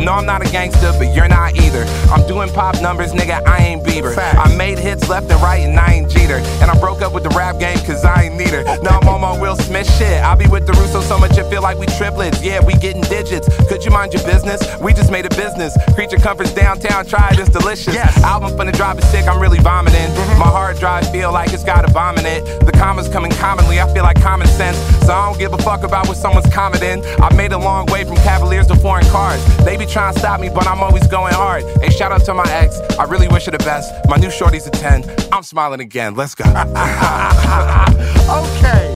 no, I'm not a gangster, but you're not either. I'm doing pop numbers, nigga, I ain't Bieber. I made hits left and right and I ain't Jeter. And I broke up with the rap game cause I ain't need her. Now I'm on my Will Smith shit. I'll be with the Russo so much it feel like we triplets. Yeah, we getting digits. Could you mind your business? We just made a business. Creature Comforts downtown, try it, it's delicious. Album finna drop it sick, I'm really vomiting. My hard drive feel like it's got a bomb in it. The commas coming commonly, I feel like common sense. So I don't give a fuck about what someone's commenting. I've made a long way from Cavaliers to foreign cars. They be trying to stop me, but I'm always going hard. Hey, shout out to my ex, I really wish her the best. My new shorty's a 10, I'm smiling again, let's go. Okay.